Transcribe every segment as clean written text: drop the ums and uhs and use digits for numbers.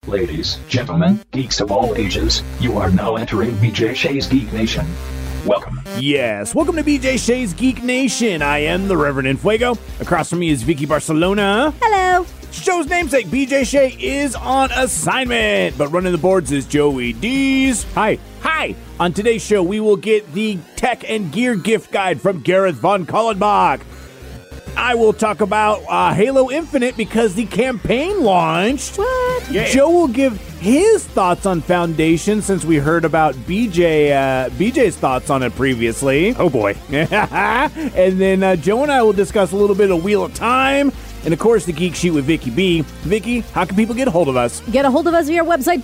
Ladies, gentlemen, geeks of all ages, you are now entering BJ Shea's Geek Nation. Welcome. Yes, welcome to BJ Shea's Geek Nation. I am the Reverend Infuego. Across from me is Vicky Barcelona. Hello. Show's namesake, BJ Shea, is on assignment, but running the boards is Joey Dees. Hi. On today's show, we will get the tech and gear gift guide from Gareth von Kallenbach. I will talk about Halo Infinite because the campaign launched. What? Yeah. Joe will give his thoughts on Foundation since we heard about BJ's thoughts on it previously. Oh boy. And then Joe and I will discuss a little bit of Wheel of Time. And of course, the Geek Sheet with Vicky B. Vicky, how can people get a hold of us? Get a hold of us via our website,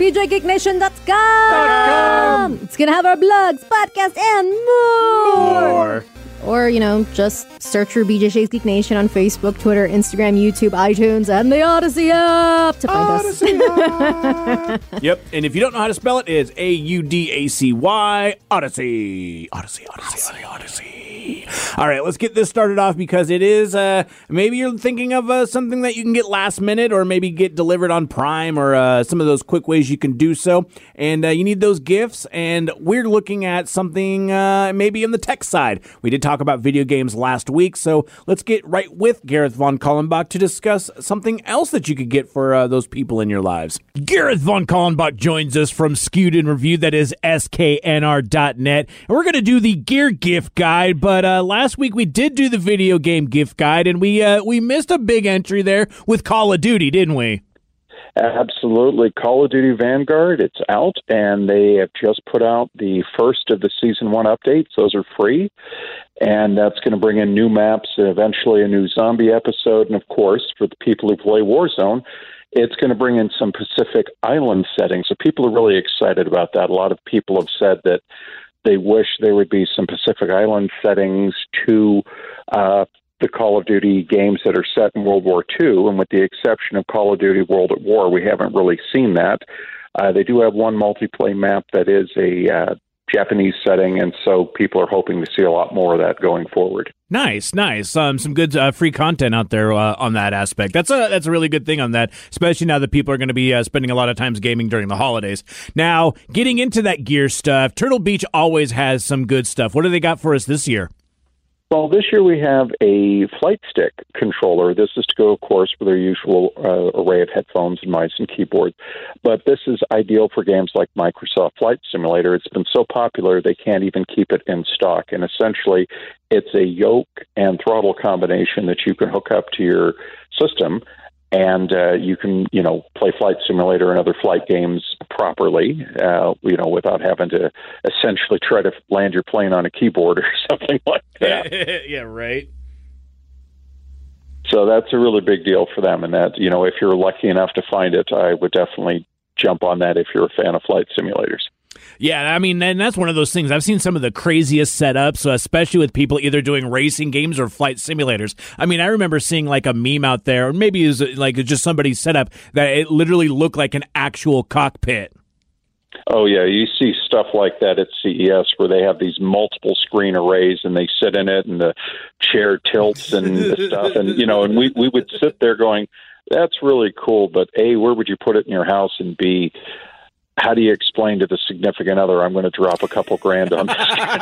bjgeeknation.com. It's going to have our blogs, podcasts, and more. Or, just search for BJ Shea's Geek Nation on Facebook, Twitter, Instagram, YouTube, iTunes, and the Odyssey app to find us. Yep, and if you don't know how to spell it, it's AUDACY, Odyssey. Odyssey. All right, let's get this started off because it is, maybe you're thinking of something that you can get last minute or maybe get delivered on Prime or some of those quick ways you can do so. And you need those gifts, and we're looking at something maybe in the tech side. We did talk about video games last week, so let's get right with Gareth von Kallenbach to discuss something else that you could get for those people in your lives. Gareth von Kallenbach joins us from Skewed and Review, that is sknr.net, and we're going to do the gear gift guide, but last week we did do the video game gift guide, and we missed a big entry there with Call of Duty, didn't we? Absolutely. Call of Duty Vanguard, it's out, and they have just put out the first of the Season 1 updates. Those are free, and that's going to bring in new maps and eventually a new zombie episode. And, of course, for the people who play Warzone, it's going to bring in some Pacific Island settings. So people are really excited about that. A lot of people have said that they wish there would be some Pacific Island settings to the Call of Duty games that are set in World War II, and with the exception of Call of Duty World at War, we haven't really seen that. They do have one multiplayer map that is a Japanese setting, and so people are hoping to see a lot more of that going forward. Nice. Some good free content out there on that aspect. That's a really good thing on that, especially now that people are going to be spending a lot of times gaming during the holidays. Now, getting into that gear stuff, Turtle Beach always has some good stuff. What do they got for us this year? Well, this year we have a flight stick controller. This is to go, of course, with their usual array of headphones and mice and keyboards. But this is ideal for games like Microsoft Flight Simulator. It's been so popular they can't even keep it in stock. And essentially, it's a yoke and throttle combination that you can hook up to your system. And you can, play Flight Simulator and other flight games properly, without having to essentially try to land your plane on a keyboard or something like that. Yeah, right. So that's a really big deal for them. And that, if you're lucky enough to find it, I would definitely jump on that if you're a fan of flight simulators. Yeah, I mean, and that's one of those things. I've seen some of the craziest setups, especially with people either doing racing games or flight simulators. I mean, I remember seeing like a meme out there, or maybe it was like just somebody's setup that it literally looked like an actual cockpit. Oh, yeah. You see stuff like that at CES where they have these multiple screen arrays and they sit in it and the chair tilts and the stuff. And, and we would sit there going, that's really cool. But A, where would you put it in your house? And B, how do you explain to the significant other, I'm going to drop a couple grand on this?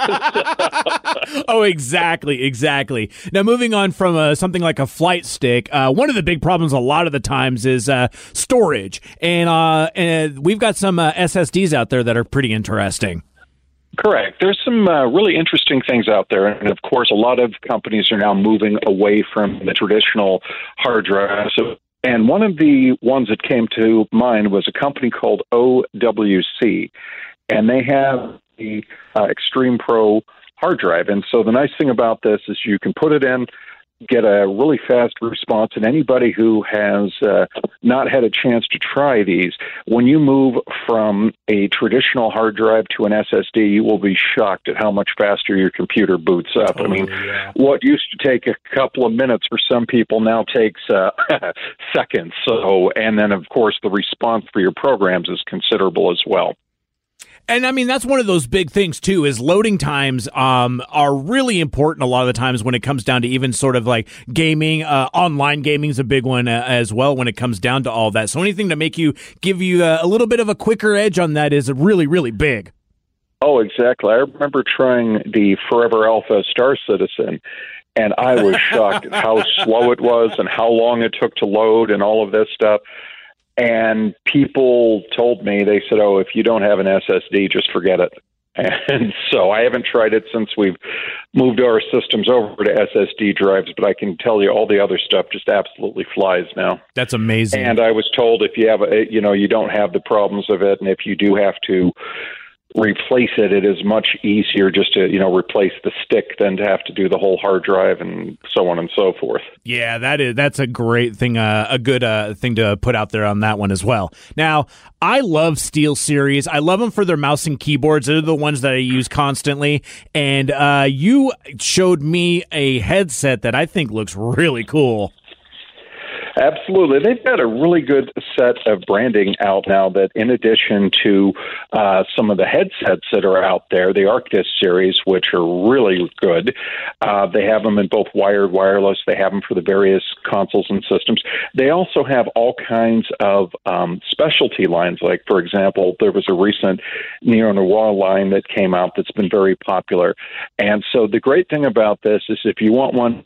Oh, exactly. Now, moving on from something like a flight stick, one of the big problems a lot of the times is storage. And we've got some SSDs out there that are pretty interesting. Correct. There's some really interesting things out there. And, of course, a lot of companies are now moving away from the traditional hard drive. And one of the ones that came to mind was a company called OWC, and they have the Extreme Pro hard drive. And so the nice thing about this is you can put it in, get a really fast response, and anybody who has not had a chance to try these, when you move from a traditional hard drive to an SSD, you will be shocked at how much faster your computer boots up. What used to take a couple of minutes for some people now takes seconds. So, and then, of course, the response for your programs is considerable as well. And I mean, that's one of those big things too, is loading times are really important a lot of the times when it comes down to even sort of like gaming. Online gaming is a big one as well when it comes down to all that. So anything to give you a little bit of a quicker edge on that is really, really big. Oh, exactly. I remember trying the Forever Alpha Star Citizen, and I was shocked at how slow it was and how long it took to load and all of this stuff. And people told me, they said, oh, if you don't have an SSD, just forget it. And so I haven't tried it since we've moved our systems over to SSD drives, but I can tell you all the other stuff just absolutely flies now. That's amazing. And I was told if you have, you don't have the problems of it, and if you do have to replace it, it is much easier just to, replace the stick than to have to do the whole hard drive and so on and so forth. Yeah, that's a great thing, a good thing to put out there on that one as well. Now, I love SteelSeries. I love them for their mouse and keyboards. They're the ones that I use constantly. And you showed me a headset that I think looks really cool. Absolutely. They've got a really good set of branding out now that, in addition to some of the headsets that are out there, the Arctis series, which are really good, they have them in both wired, wireless. They have them for the various consoles and systems. They also have all kinds of specialty lines. Like, for example, there was a recent Neo-Noir line that came out that's been very popular. And so the great thing about this is if you want one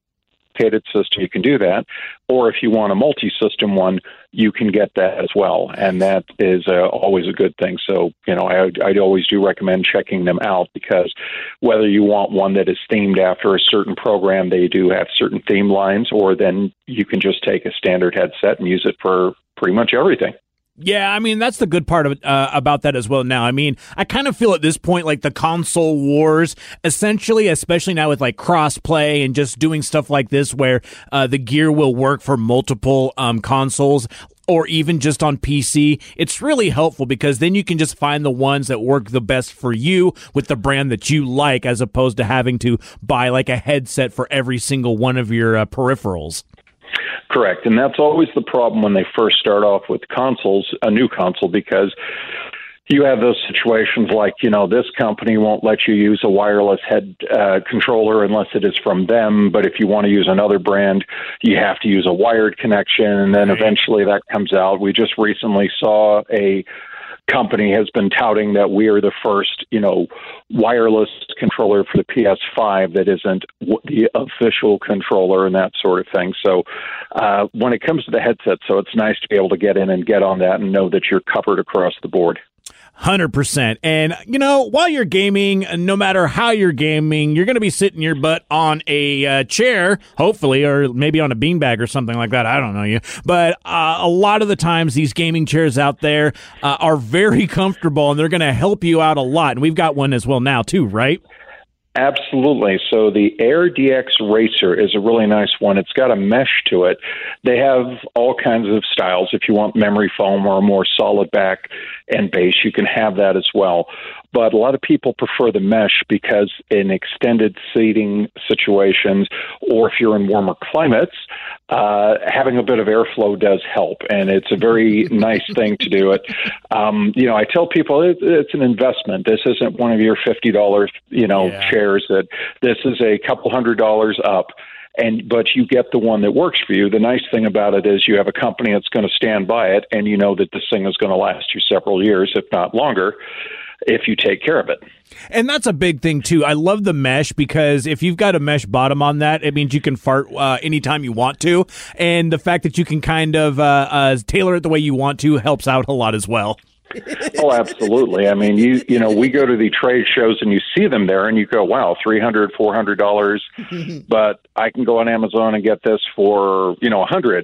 system, you can do that, or if you want a multi-system one, you can get that as well, and that is always a good thing. So, I'd always do recommend checking them out, because whether you want one that is themed after a certain program, they do have certain theme lines, or then you can just take a standard headset and use it for pretty much everything. Yeah, I mean, that's the good part of about that as well now. I mean, I kind of feel at this point like the console wars, essentially, especially now with like cross-play and just doing stuff like this where the gear will work for multiple consoles or even just on PC. It's really helpful because then you can just find the ones that work the best for you with the brand that you like, as opposed to having to buy like a headset for every single one of your peripherals. Correct. And that's always the problem when they first start off with consoles, a new console, because you have those situations like, this company won't let you use a wireless head controller unless it is from them. But if you want to use another brand, you have to use a wired connection. And then eventually that comes out. We just recently saw a company has been touting that we are the first, wireless controller for the PS5 that isn't the official controller and that sort of thing. So when it comes to the headset, so it's nice to be able to get in and get on that and know that you're covered across the board. 100%. And, while you're gaming, no matter how you're gaming, you're going to be sitting your butt on a chair, hopefully, or maybe on a beanbag or something like that. I don't know you. But a lot of the times, these gaming chairs out there are very comfortable, and they're going to help you out a lot. And we've got one as well now, too, right? Absolutely. So the Air DX Racer is a really nice one. It's got a mesh to it. They have all kinds of styles. If you want memory foam or a more solid back and base, you can have that as well. But a lot of people prefer the mesh because in extended seating situations, or if you're in warmer climates, having a bit of airflow does help, and it's a very nice thing to do it. I tell people it's an investment. This isn't one of your $50, chairs. That this is a couple $100 up. But you get the one that works for you. The nice thing about it is you have a company that's going to stand by it, and you know that this thing is going to last you several years, if not longer, if you take care of it. And that's a big thing, too. I love the mesh because if you've got a mesh bottom on that, it means you can fart anytime you want to. And the fact that you can kind of tailor it the way you want to helps out a lot as well. Oh, absolutely. I mean, we go to the trade shows and you see them there and you go, wow, $300, $400, but I can go on Amazon and get this for, $100.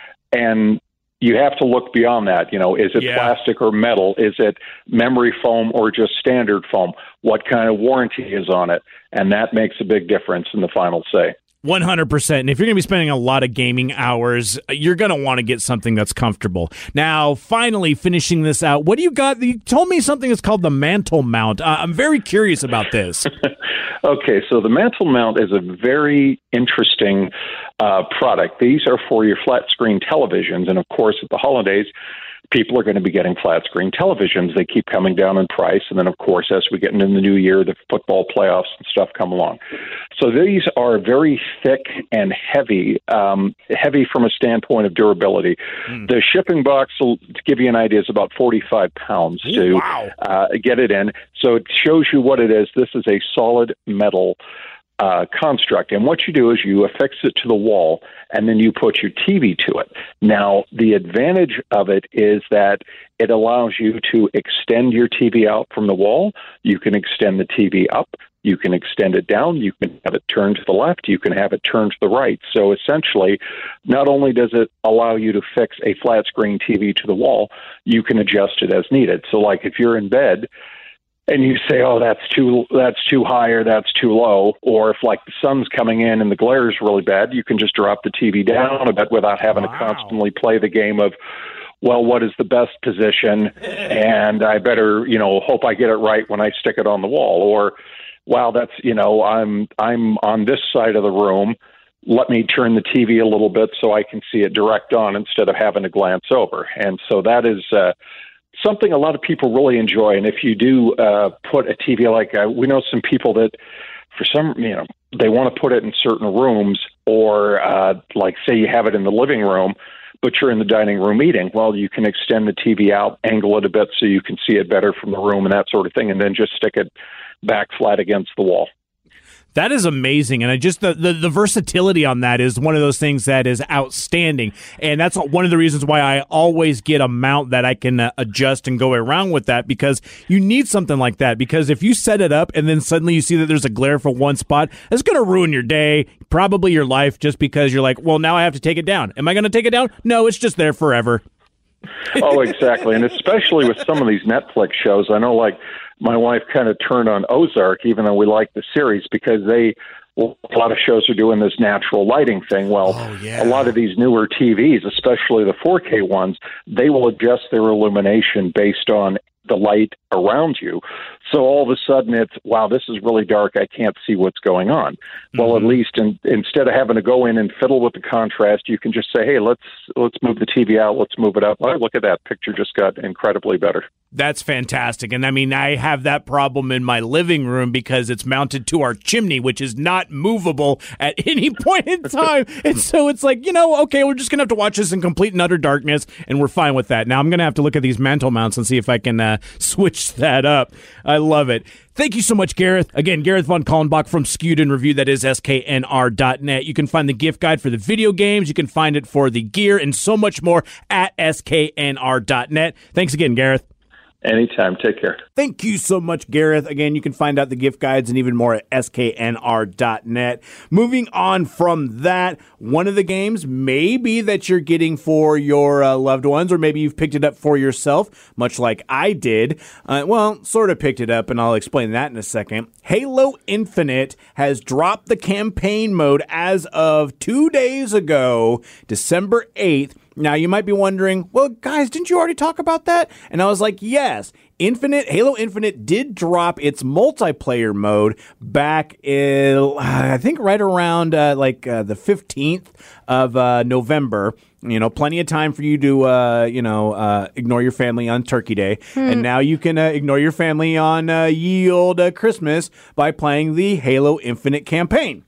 And you have to look beyond that. Is it plastic or metal? Is it memory foam or just standard foam? What kind of warranty is on it? And that makes a big difference in the final say. 100%. And if you're going to be spending a lot of gaming hours, you're going to want to get something that's comfortable. Now, finally, finishing this out, what do you got? You told me something that's called the Mantle Mount. I'm very curious about this. Okay, so the Mantle Mount is a very interesting product. These are for your flat screen televisions. And of course, at the holidays, people are going to be getting flat screen televisions. They keep coming down in price. And then, of course, as we get into the new year, the football playoffs and stuff come along. So these are very thick and heavy, heavy from a standpoint of durability. The shipping box, to give you an idea, is about 45 pounds to get it in. So it shows you what it is. This is a solid metal construct. And what you do is you affix it to the wall, and then you put your TV to it. Now, the advantage of it is that it allows you to extend your TV out from the wall. You can extend the TV up. You can extend it down. You can have it turned to the left. You can have it turned to the right. So essentially, not only does it allow you to fix a flat screen TV to the wall, you can adjust it as needed. So like if you're in bed and you say, oh, that's too high or that's too low, or if like the sun's coming in and the glare is really bad, you can just drop the TV down a bit without having to constantly play the game of, well, what is the best position? And I better, hope I get it right when I stick it on the wall. Or, wow, that's, I'm on this side of the room. Let me turn the TV a little bit so I can see it direct on instead of having to glance over. And so that is something a lot of people really enjoy. And if you do put a TV like we know some people that for some, they want to put it in certain rooms, or like say you have it in the living room, but you're in the dining room eating. Well, you can extend the TV out, angle it a bit so you can see it better from the room and that sort of thing, and then just stick it back flat against the wall. That is amazing, and the versatility on that is one of those things that is outstanding, and that's one of the reasons why I always get a mount that I can adjust and go around with that, because you need something like that, because if you set it up and then suddenly you see that there's a glare for one spot, it's going to ruin your day, probably your life, just because you're like, well, now I have to take it down. Am I going to take it down? No, it's just there forever. Oh, exactly, and especially with some of these Netflix shows, I know like my wife kind of turned on Ozark, even though we like the series, because a lot of shows are doing this natural lighting thing. Well, a lot of these newer TVs, especially the 4K ones, they will adjust their illumination based on the light around you. So all of a sudden it's, wow, this is really dark. I can't see what's going on. Well, at least instead of having to go in and fiddle with the contrast, you can just say, hey, let's move the TV out. Let's move it up. Oh, look at that. Picture just got incredibly better. That's fantastic. And I mean, I have that problem in my living room because it's mounted to our chimney, which is not movable at any point in time. And so it's like, okay, we're just going to have to watch this in complete and utter darkness, and we're fine with that. Now I'm going to have to look at these mantle mounts and see if I can switch that up. I love it. Thank you so much, Gareth. Again, Gareth von Kallenbach from Skewed and Review. That is sknr.net. You can find the gift guide for the video games. You can find it for the gear and so much more at sknr.net. Thanks again, Gareth. Anytime. Take care. Thank you so much, Gareth. Again, you can find out the gift guides and even more at sknr.net. Moving on from that, one of the games maybe that you're getting for your loved ones, or maybe you've picked it up for yourself, much like I did. Sort of picked it up, and I'll explain that in a second. Halo Infinite has dropped the campaign mode as of 2 days ago, December 8th. Now, you might be wondering, well, guys, didn't you already talk about that? And I was like, yes, Halo Infinite did drop its multiplayer mode back in, I think right around the 15th of November. Plenty of time for you to, ignore your family on Turkey Day. And now you can ignore your family on ye olde Christmas by playing the Halo Infinite campaign.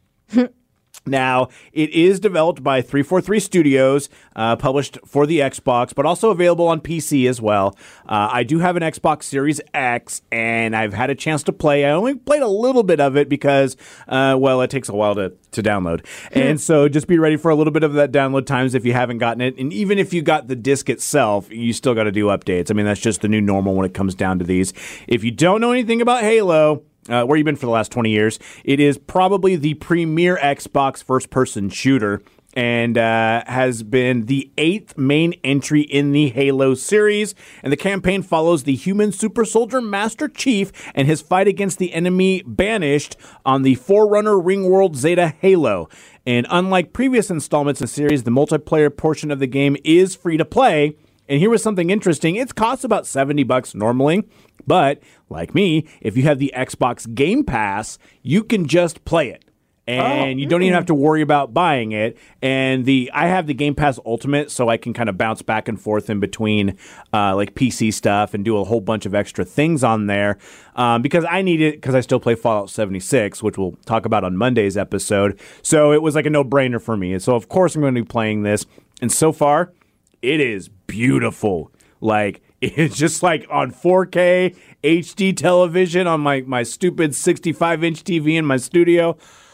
Now, it is developed by 343 Studios, published for the Xbox, but also available on PC as well. I do have an Xbox Series X, and I've had a chance to play. I only played a little bit of it because, it takes a while to download. And so just be ready for a little bit of that download times if you haven't gotten it. And even if you got the disc itself, you still got to do updates. I mean, that's just the new normal when it comes down to these. If you don't know anything about Halo, where you've been for the last 20 years, it is probably the premier Xbox first-person shooter, and has been the 8th main entry in the Halo series. And the campaign follows the human super soldier Master Chief and his fight against the enemy Banished on the Forerunner Ringworld Zeta Halo. And unlike previous installments in the series, the multiplayer portion of the game is free to play. And here was something interesting. It costs about $70 normally, but like me, if you have the Xbox Game Pass, you can just play it. and you don't even have to worry about buying it. And I have the Game Pass Ultimate, so I can kind of bounce back and forth in between like PC stuff and do a whole bunch of extra things on there because I need it because I still play Fallout 76, which we'll talk about on Monday's episode. So it was like a no-brainer for me. And so of course I'm going to be playing this. And so far, it is beautiful. Like, it's just like on 4K HD television on my stupid 65-inch TV in my studio.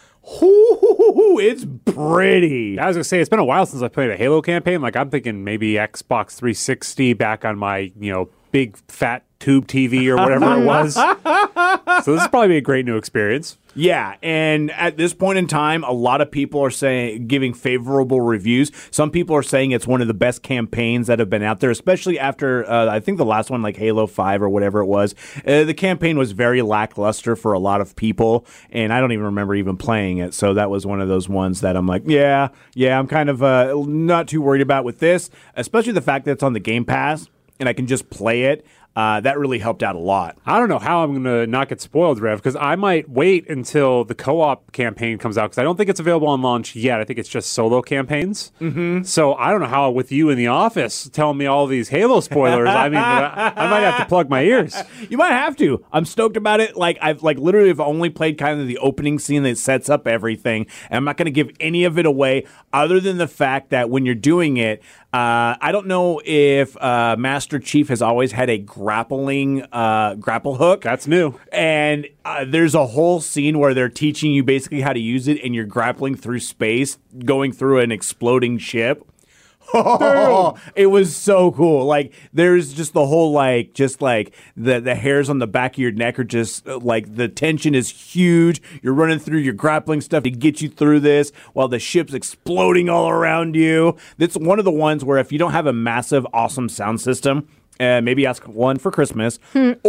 Ooh, it's pretty. I was going to say, it's been a while since I played a Halo campaign. Like, I'm thinking maybe Xbox 360 back on my, big fat tube TV or whatever it was. So this is probably a great new experience. Yeah, and at this point in time, a lot of people are giving favorable reviews. Some people are saying it's one of the best campaigns that have been out there, especially after, I think the last one, like Halo 5 or whatever it was. The campaign was very lackluster for a lot of people, and I don't even remember even playing it. So that was one of those ones that I'm like, yeah, I'm kind of not too worried about with this, especially the fact that it's on the Game Pass, and I can just play it. That really helped out a lot. I don't know how I'm going to not get spoiled, Rev, because I might wait until the co-op campaign comes out, because I don't think it's available on launch yet. I think it's just solo campaigns. Mm-hmm. So I don't know how, with you in the office telling me all these Halo spoilers, I mean, I might have to plug my ears. You might have to. I'm stoked about it. Like, I've literally have only played kind of the opening scene that sets up everything, and I'm not going to give any of it away other than the fact that when you're doing it, I don't know if Master Chief has always had a grapple hook. That's new. And there's a whole scene where they're teaching you basically how to use it, and you're grappling through space, going through an exploding ship. Oh, it was so cool. Like, there's just the whole, like, just like the hairs on the back of your neck are just like, the tension is huge. You're running through your grappling stuff to get you through this while the ship's exploding all around you. That's one of the ones where if you don't have a massive, awesome sound system, maybe ask one for Christmas,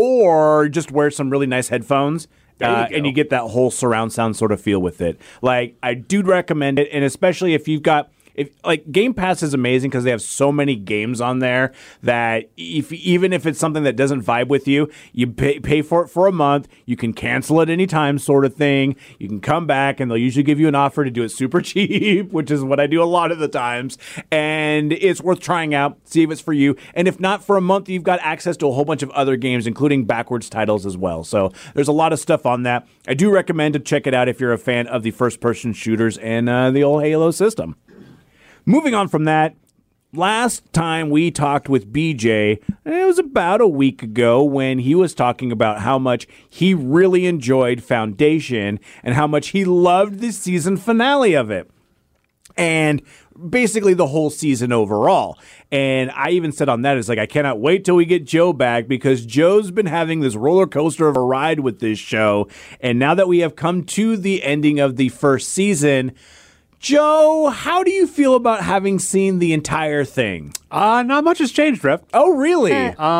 or just wear some really nice headphones. And you get that whole surround sound sort of feel with it. Like, I do recommend it, and especially if you've got... Game Pass is amazing because they have so many games on there that even if it's something that doesn't vibe with you, you pay for it for a month. You can cancel it anytime, sort of thing. You can come back, and they'll usually give you an offer to do it super cheap, which is what I do a lot of the times. And it's worth trying out, see if it's for you. And if not, for a month, you've got access to a whole bunch of other games, including backwards titles as well. So there's a lot of stuff on that. I do recommend to check it out if you're a fan of the first-person shooters and the old Halo system. Moving on from that, last time we talked with BJ, it was about a week ago when he was talking about how much he really enjoyed Foundation and how much he loved the season finale of it. And basically the whole season overall. And I even said on that, it's like, I cannot wait till we get Joe back, because Joe's been having this roller coaster of a ride with this show. And now that we have come to the ending of the first season, Joe, how do you feel about having seen the entire thing? Not much has changed, Rev. Oh, really?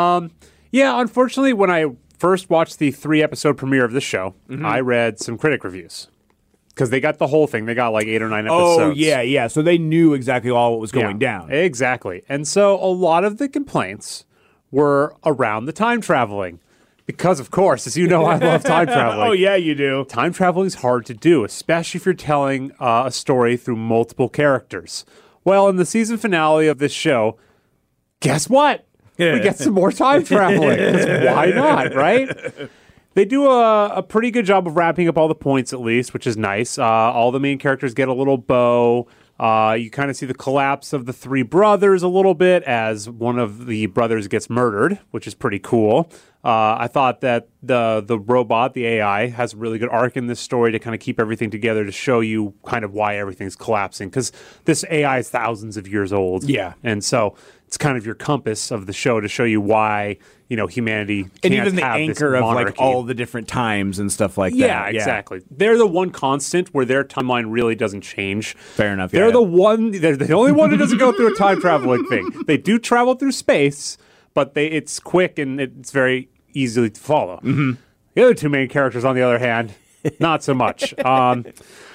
Yeah, unfortunately, when I first watched the 3-episode premiere of the show, I read some critic reviews. Because they got the whole thing. They got like 8 or 9 episodes. Oh, yeah. So they knew exactly all what was going down. Exactly. And so a lot of the complaints were around the time traveling. Because, of course, as you know, I love time traveling. Oh, yeah, you do. Time traveling is hard to do, especially if you're telling a story through multiple characters. Well, in the season finale of this show, guess what? We get some more time traveling. 'Cause why not, right? They do a pretty good job of wrapping up all the points, at least, which is nice. All the main characters get a little bow. You kind of see the collapse of the 3 brothers a little bit as one of the brothers gets murdered, which is pretty cool. I thought that the robot, the AI, has a really good arc in this story to kind of keep everything together, to show you kind of why everything's collapsing. Because this AI is thousands of years old. Yeah. And so it's kind of your compass of the show to show you why, humanity can't and even the have anchor this of monarchy. like all the different times and stuff like that. Yeah, exactly. They're the one constant where their timeline really doesn't change. Fair enough. They're the only one who doesn't go through a time traveling thing. They do travel through space, but it's quick and it's very easily to follow. Mm-hmm. The other 2 main characters, on the other hand, not so much. The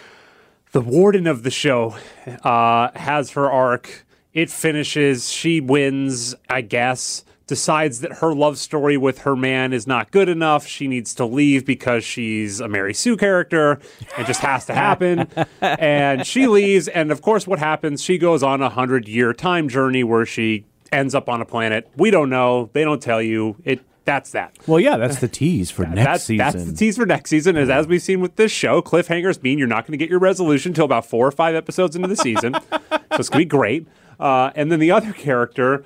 warden of the show has her arc. It finishes. She wins, I guess, decides that her love story with her man is not good enough. She needs to leave because she's a Mary Sue character. It just has to happen. And she leaves. And of course, what happens? She goes on a 100-year time journey where she ends up on a planet. We don't know. They don't tell you. That's that. Well, yeah, that's the tease for next season. That's the tease for next season. As we've seen with this show, cliffhangers mean you're not going to get your resolution until about 4 or 5 episodes into the season. So it's going to be great. And then the other character...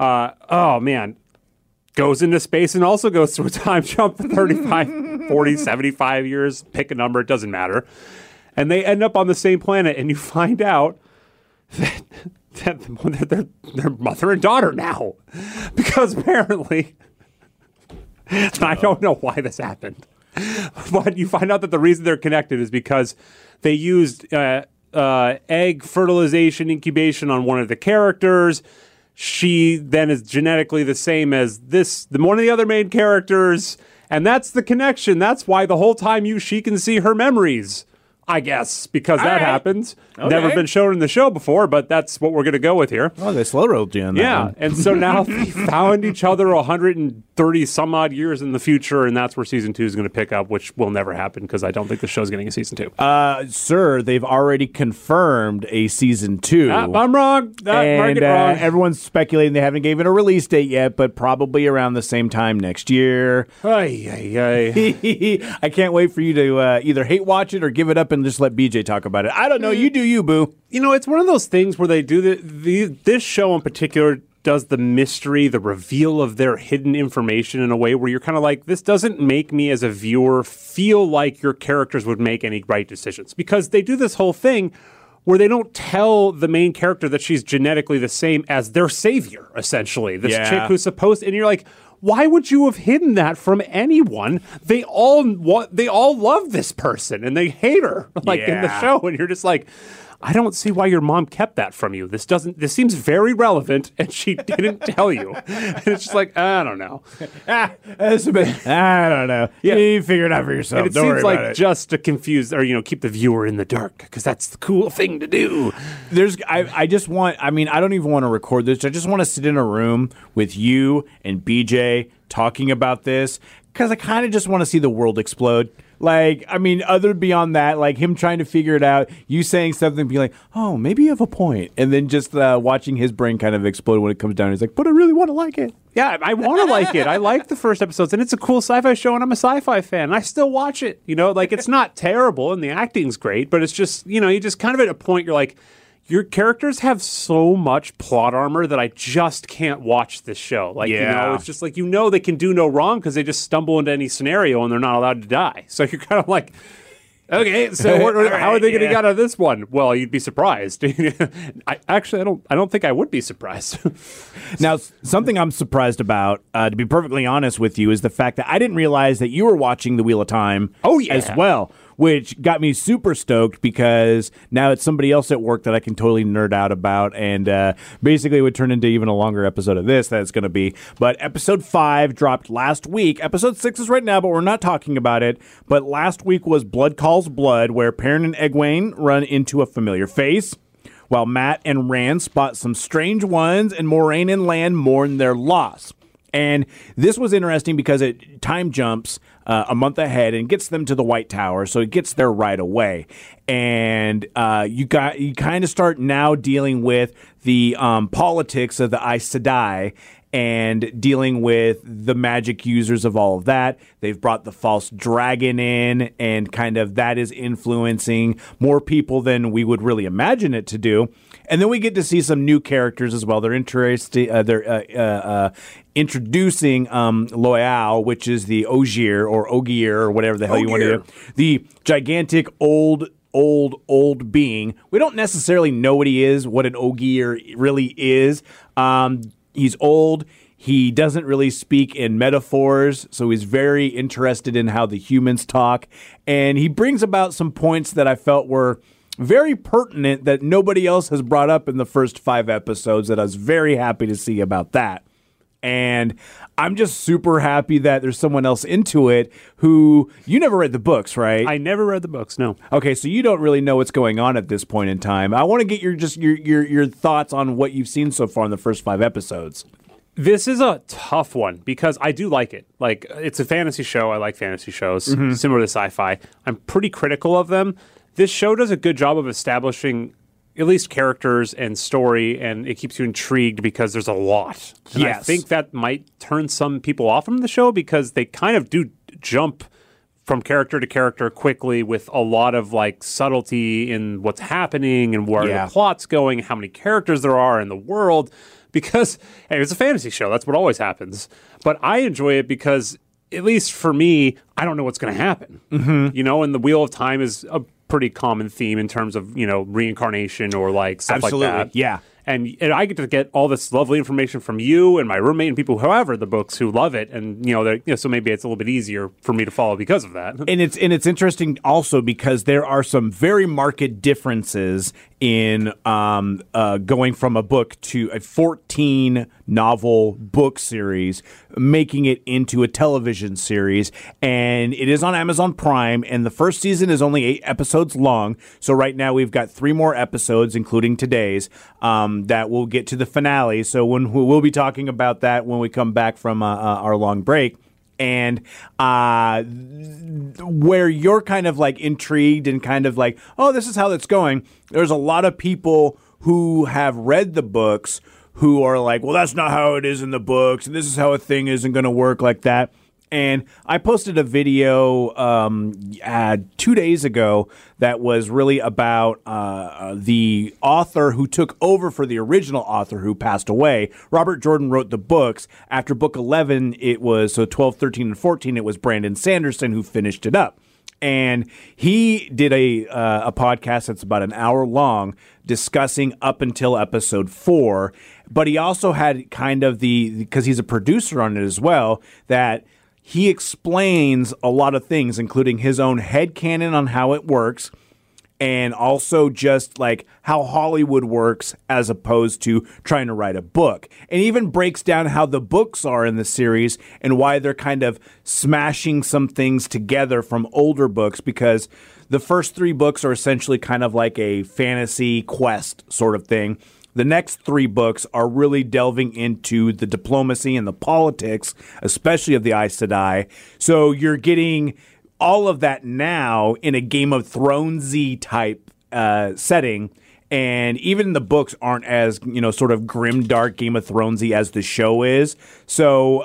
goes into space and also goes through a time jump for 35, 40, 75 years. Pick a number. It doesn't matter. And they end up on the same planet, and you find out that they're mother and daughter now. Because apparently, I don't know why this happened, but you find out that the reason they're connected is because they used egg fertilization incubation on one of the characters. She then is genetically the same as one of the other main characters, and that's the connection. That's why the whole time she can see her memories, I guess, because that happens. Okay. Never been shown in the show before, but that's what we're going to go with here. Oh, they slow rolled you on that one. And so now they found each other 130 some odd years in the future, and that's where season 2 is going to pick up, which will never happen because I don't think the show's getting a season 2. Sir, they've already confirmed a season 2. I'm wrong. And wrong. Everyone's speculating they haven't given a release date yet, but probably around the same time next year. I can't wait for you to either hate watch it or give it up and just let BJ talk about it. I don't know. You do you, boo. You know, it's one of those things where they do this show in particular does the mystery, the reveal of their hidden information in a way where you're kind of like, this doesn't make me as a viewer feel like your characters would make any right decisions. Because they do this whole thing where they don't tell the main character that she's genetically the same as their savior, essentially. This chick who's supposed... And you're like... Why would you have hidden that from anyone? They all love this person and they hate her in the show. And you're just like, I don't see why your mom kept that from you. This seems very relevant and she didn't tell you. And it's just like, I don't know. I don't know. Yeah. You figure it out for yourself. And it seems like just to confuse or, keep the viewer in the dark because that's the cool thing to do. I don't even want to record this. I just want to sit in a room with you and BJ talking about this because I kind of just want to see the world explode. Other beyond that, like him trying to figure it out, you saying something, being like, oh, maybe you have a point. And then just watching his brain kind of explode when it comes down. He's like, but I really want to like it. Yeah, I want to like it. I like the first episodes, and it's a cool sci-fi show, and I'm a sci-fi fan, and I still watch it. It's not terrible, and the acting's great, but it's just, you just kind of at a point you're like, your characters have so much plot armor that I just can't watch this show. It's just like, they can do no wrong because they just stumble into any scenario and they're not allowed to die. So you're kind of like, okay, so how are they going to get out of this one? Well, you'd be surprised. I don't think I would be surprised. Now, something I'm surprised about, to be perfectly honest with you, is the fact that I didn't realize that you were watching The Wheel of Time as well, which got me super stoked because now it's somebody else at work that I can totally nerd out about, and basically it would turn into even a longer episode of this that it's going to be. But episode 5 dropped last week. Episode 6 is right now, but we're not talking about it. But last week was Blood Calls Blood, where Perrin and Egwene run into a familiar face, while Mat and Rand spot some strange ones, and Moraine and Lan mourn their loss. And this was interesting because it time jumps a month ahead and gets them to the White Tower, so it gets there right away. And you kind of start now dealing with the politics of the Aes Sedai and dealing with the magic users of all of that. They've brought the false dragon in, and kind of that is influencing more people than we would really imagine it to do. And then we get to see some new characters as well. They're interesting. They're introducing Loial, which is the Ogier or whatever the hell you want to do. The gigantic old being. We don't necessarily know what he is, what an Ogier really is. He's old. He doesn't really speak in metaphors, so he's very interested in how the humans talk. And he brings about some points that I felt were very pertinent that nobody else has brought up in the first 5 episodes that I was very happy to see about that. And I'm just super happy that there's someone else into it who... You never read the books, right? I never read the books, no. Okay, so you don't really know what's going on at this point in time. I want to get your thoughts on what you've seen so far in the first 5 episodes. This is a tough one because I do like it. Like, it's a fantasy show. I like fantasy shows, similar to sci-fi. I'm pretty critical of them. This show does a good job of establishing at least characters and story, and it keeps you intrigued because there's a lot. And I think that might turn some people off from the show because they kind of do jump from character to character quickly with a lot of like subtlety in what's happening and where the plot's going, how many characters there are in the world. Because hey, it's a fantasy show. That's what always happens. But I enjoy it because, at least for me, I don't know what's going to happen. You know, and the Wheel of Time is a pretty common theme in terms of, you know, reincarnation or like stuff like that. Yeah. And I get to get all this lovely information from you and my roommate and people, however, the books who love it. And, so maybe it's a little bit easier for me to follow because of that. And it's interesting also because there are some very marked differences in going from a book to a 14-novel book series, making it into a television series. And it is on Amazon Prime, and the first season is only 8 episodes long. So right now we've got 3 more episodes, including today's, that we'll get to the finale. So we'll be talking about that when we come back from our long break. And where you're kind of like intrigued and kind of like, oh, this is how it's going. There's a lot of people who have read the books who are like, well, that's not how it is in the books. And this is how a thing isn't going to work like that. And I posted a video 2 days ago that was really about the author who took over for the original author who passed away. Robert Jordan wrote the books. After book 11, it was, so 12, 13, and 14, it was Brandon Sanderson who finished it up. And he did a podcast that's about an hour long discussing up until episode 4. But he also had kind of because he's a producer on it as well, that he explains a lot of things, including his own headcanon on how it works, and also just like how Hollywood works as opposed to trying to write a book. And even breaks down how the books are in the series and why they're kind of smashing some things together from older books, because the first 3 books are essentially kind of like a fantasy quest sort of thing. The next 3 books are really delving into the diplomacy and the politics, especially of the Aes Sedai. So you're getting all of that now in a Game of Thrones-y type setting. And even the books aren't as, sort of grim, dark Game of Thrones-y as the show is. So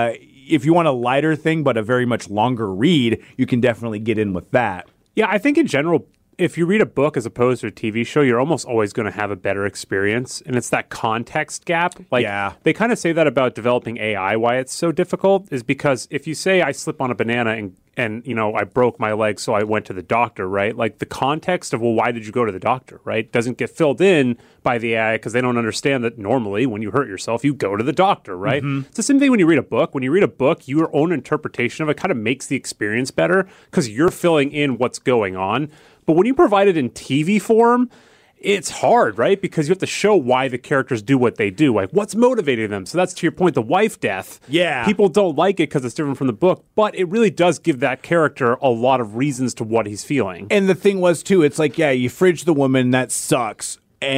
if you want a lighter thing but a very much longer read, you can definitely get in with that. Yeah, I think in general, if you read a book as opposed to a TV show, you're almost always going to have a better experience. And it's that context gap. They kind of say that about developing AI, why it's so difficult is because if you say I slip on a banana and I broke my leg, so I went to the doctor, right? Like the context of, well, why did you go to the doctor, right? Doesn't get filled in by the AI because they don't understand that normally when you hurt yourself, you go to the doctor, right? Mm-hmm. It's the same thing when you read a book. When you read a book, your own interpretation of it kind of makes the experience better because you're filling in what's going on. But when you provide it in TV form, it's hard, right? Because you have to show why the characters do what they do. Like, what's motivating them? So that's to your point, the wife death. Yeah. People don't like it because it's different from the book, but it really does give that character a lot of reasons to what he's feeling. And the thing was, too, it's like, yeah, you fridge the woman, that sucks.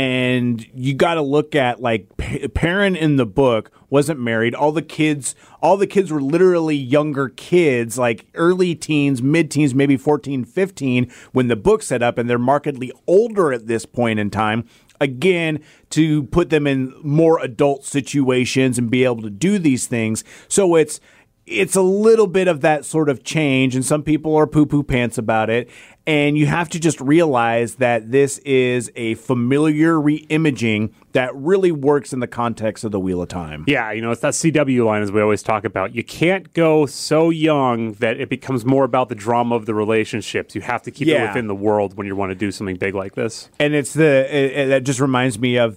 And you got to look at, like, Perrin in the book wasn't married. All the kids were literally younger kids, like early teens, mid-teens, maybe 14, 15, when the book set up, and they're markedly older at this point in time. Again, to put them in more adult situations and be able to do these things. So it's a little bit of that sort of change, and some people are poo-poo pants about it. And you have to just realize that this is a familiar re-imaging that really works in the context of the Wheel of Time. Yeah, it's that CW line as we always talk about. You can't go so young that it becomes more about the drama of the relationships. You have to keep it within the world when you want to do something big like this. And that just reminds me of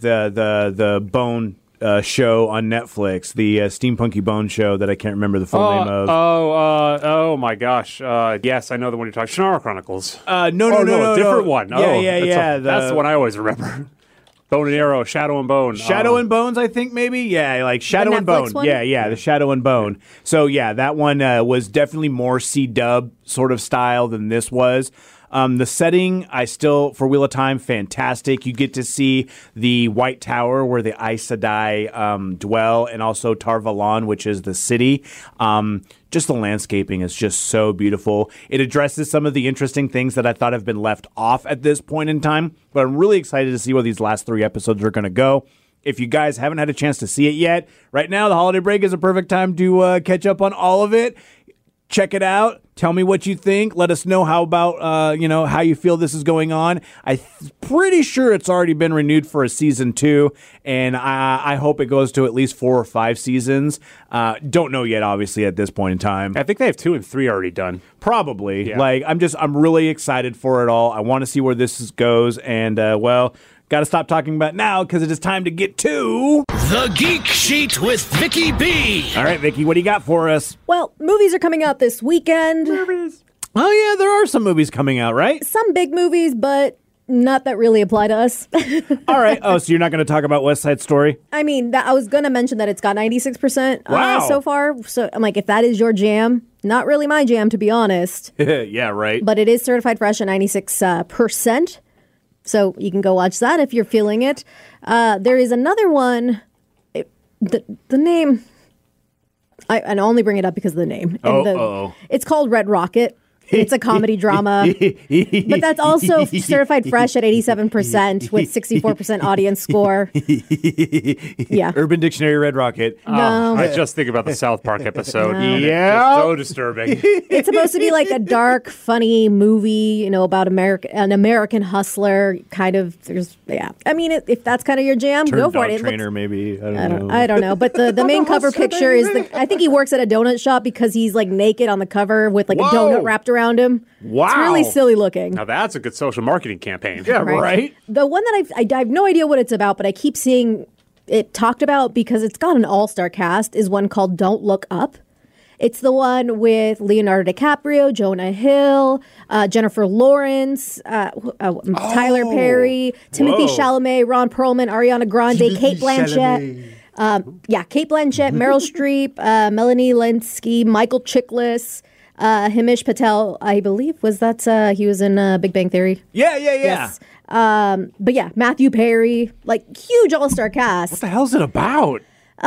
the Bone show on Netflix, the Steampunky Bone show that I can't remember the full name of. Oh my gosh. Yes, I know the one you're talking. Shannara Chronicles. No, a different one. Yeah. That's the one I always remember. Bone and Arrow, Shadow and Bone. Shadow and Bones, I think, maybe? Yeah, like Shadow and Bone. One? Yeah, the Shadow and Bone. So, yeah, that one was definitely more C-dub sort of style than this was. The setting, for Wheel of Time, fantastic. You get to see the White Tower where the Aes Sedai dwell, and also Tar Valon, which is the city. Just the landscaping is just so beautiful. It addresses some of the interesting things that I thought have been left off at this point in time, but I'm really excited to see where these last 3 episodes are going to go. If you guys haven't had a chance to see it yet, right now the holiday break is a perfect time to catch up on all of it. Check it out. Tell me what you think. Let us know how about how you feel this is going on. I'm pretty sure it's already been renewed for a season 2, and I hope it goes to at least 4 or 5 seasons. Don't know yet, obviously, at this point in time. I think they have 2 and 3 already done. Probably. Yeah. I'm really excited for it all. I want to see where this goes, and got to stop talking about it now because it is time to get to The Geek Sheet with Vicky B. All right, Vicky, what do you got for us? Well, movies are coming out this weekend. Oh, yeah, there are some movies coming out, right? Some big movies, but not that really apply to us. All right. Oh, so you're not going to talk about West Side Story? I mean, I was going to mention that it's got 96% Wow. So far. So I'm like, if that is your jam, not really my jam, to be honest. Yeah, right. But it is certified fresh at 96%. So you can go watch that if you're feeling it. There is another one. The name, I only bring it up because of the name. It's called Red Rocket. It's a comedy drama, but that's also certified fresh at 87% with 64% audience score. Yeah. Urban Dictionary Red Rocket. No. I just think about the South Park episode. No. Yeah. It's so disturbing. It's supposed to be like a dark, funny movie, about an American hustler kind of. I mean, if that's kind of your jam, go for it. It Trainer, looks, maybe. I don't know. I don't know, but the main cover picture is I think he works at a donut shop because he's like naked on the cover with like a donut wrapped around him. Wow. It's really silly looking. Now that's a good social marketing campaign. Yeah, right? The one that I have no idea what it's about, but I keep seeing it talked about because it's got an all-star cast, is one called Don't Look Up. It's the one with Leonardo DiCaprio, Jonah Hill, Jennifer Lawrence, Tyler Perry, Timothy Chalamet, Ron Perlman, Ariana Grande, Kate Blanchett. Kate Blanchett, Meryl Streep, Melanie Linsky, Michael Chiklis, Himesh Patel, I believe, he was in Big Bang Theory. Yeah. Yes. But yeah, Matthew Perry, like huge all-star cast. What the hell's it about?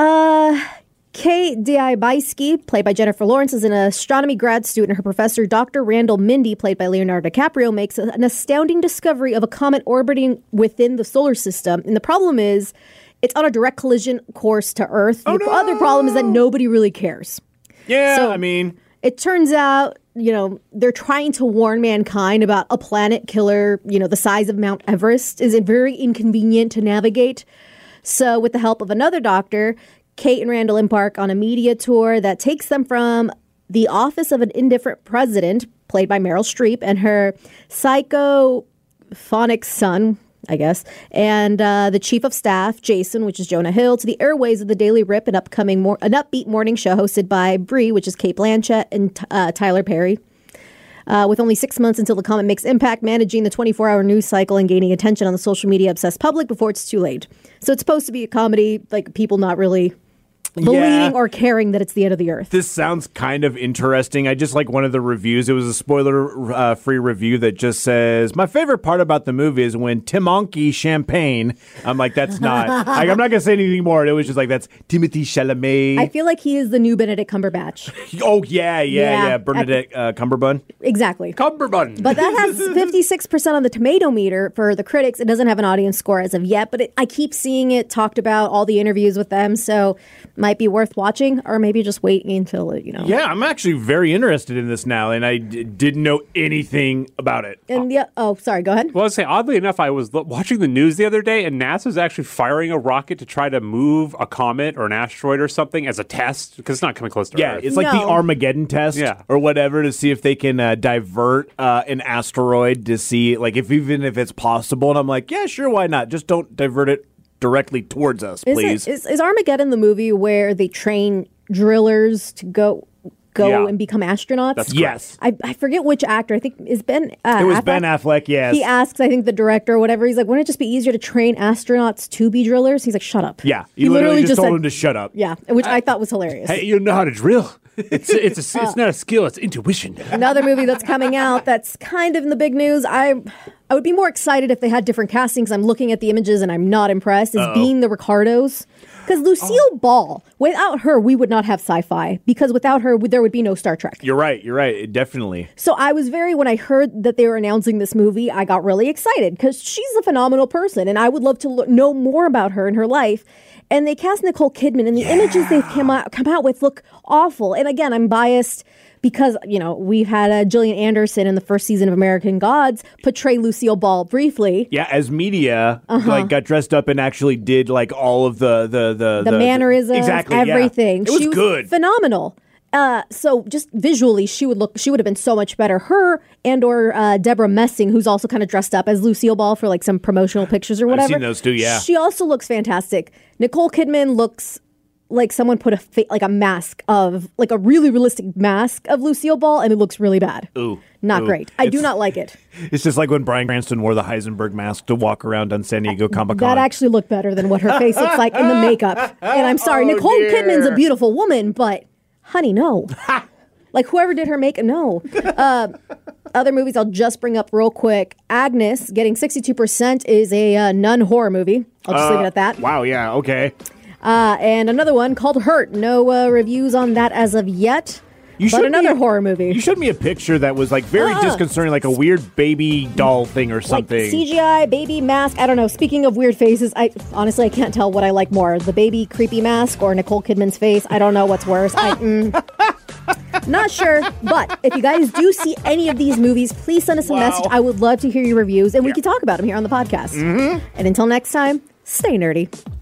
Kay Diabysky, played by Jennifer Lawrence, is an astronomy grad student. Her professor, Dr. Randall Mindy, played by Leonardo DiCaprio, makes an astounding discovery of a comet orbiting within the solar system. And the problem is, it's on a direct collision course to Earth. The other problem is that nobody really cares. Yeah, So- I mean... It turns out, they're trying to warn mankind about a planet killer, the size of Mount Everest is very inconvenient to navigate. So with the help of another doctor, Kate and Randall embark on a media tour that takes them from the office of an indifferent president, played by Meryl Streep, and her psychophonic son, I guess, and the chief of staff, Jason, which is Jonah Hill, to the airways of the Daily Rip, an upbeat morning show hosted by Brie, which is Kate Blanchett, and Tyler Perry. With only 6 months until the comet makes impact, managing the 24-hour news cycle and gaining attention on the social media-obsessed public before it's too late. So it's supposed to be a comedy, like people not really believing or caring that it's the end of the earth. This sounds kind of interesting. I just like one of the reviews. It was a spoiler-free review that just says, my favorite part about the movie is when Timothy Champagne. I'm like, that's not. I'm not going to say anything more. It was just like, that's Timothy Chalamet. I feel like he is the new Benedict Cumberbatch. Oh, yeah. Bernadette Cumberbund. Exactly. Cumberbund. But that has 56% on the tomato meter for the critics. It doesn't have an audience score as of yet, but I keep seeing it talked about, all the interviews with them, so might be worth watching, or maybe just waiting until it, Yeah, I'm actually very interested in this now, and I didn't know anything about it. And sorry, go ahead. Well, I'd say, oddly enough, I was watching the news the other day, and NASA's actually firing a rocket to try to move a comet or an asteroid or something as a test, because it's not coming close to Earth. Yeah, it's like the Armageddon test or whatever, to see if they can divert an asteroid to see, like, even if it's possible. And I'm like, yeah, sure, why not? Just don't divert it directly towards us, please. Is Armageddon the movie where they train drillers to go and become astronauts? That's yes. I forget which actor. I think is Ben. It was Ben Affleck, yes. He asks, I think, the director or whatever. He's like, wouldn't it just be easier to train astronauts to be drillers? He's like, shut up. Yeah. He literally just told him to shut up. Yeah, which I thought was hilarious. Hey, you know how to drill. It's not a skill, it's intuition. Another movie that's coming out that's kind of in the big news. I would be more excited if they had different castings. I'm looking at the images and I'm not impressed. Is Being the Ricardos. Because Lucille Ball, without her, we would not have sci-fi. Because without her, there would be no Star Trek. You're right, definitely. So I was when I heard that they were announcing this movie, I got really excited because she's a phenomenal person and I would love to know more about her and her life. And they cast Nicole Kidman and the images they've come out with look awful. And again, I'm biased because, we've had Gillian Anderson in the first season of American Gods portray Lucille Ball briefly. Yeah, as media, got dressed up and actually did all of the mannerisms, exactly, everything. Yeah. It was she was good. Phenomenal. So just visually, she would have been so much better. Her or Deborah Messing, who's also kind of dressed up as Lucille Ball for some promotional pictures or whatever. I've seen those too, yeah. She also looks fantastic. Nicole Kidman looks like someone put a mask of, a really realistic mask of Lucille Ball, and it looks really bad. Not great. I do not like it. It's just like when Bryan Cranston wore the Heisenberg mask to walk around on San Diego Comic-Con. That actually looked better than what her face looks like in the makeup. And I'm sorry, Nicole Kidman's a beautiful woman, but honey, no. Whoever did her makeup, no. Other movies I'll just bring up real quick. Agnes, getting 62%, is a nun horror movie. I'll just leave it at that. Wow, yeah, okay. And another one called Hurt. No reviews on that as of yet. But another horror movie. You showed me a picture that was very disconcerting, like a weird baby doll thing or something. CGI, baby mask. I don't know. Speaking of weird faces, I can't tell what I like more. The baby creepy mask or Nicole Kidman's face. I don't know what's worse. Not sure. But if you guys do see any of these movies, please send us a message. I would love to hear your reviews and we can talk about them here on the podcast. And until next time, stay nerdy.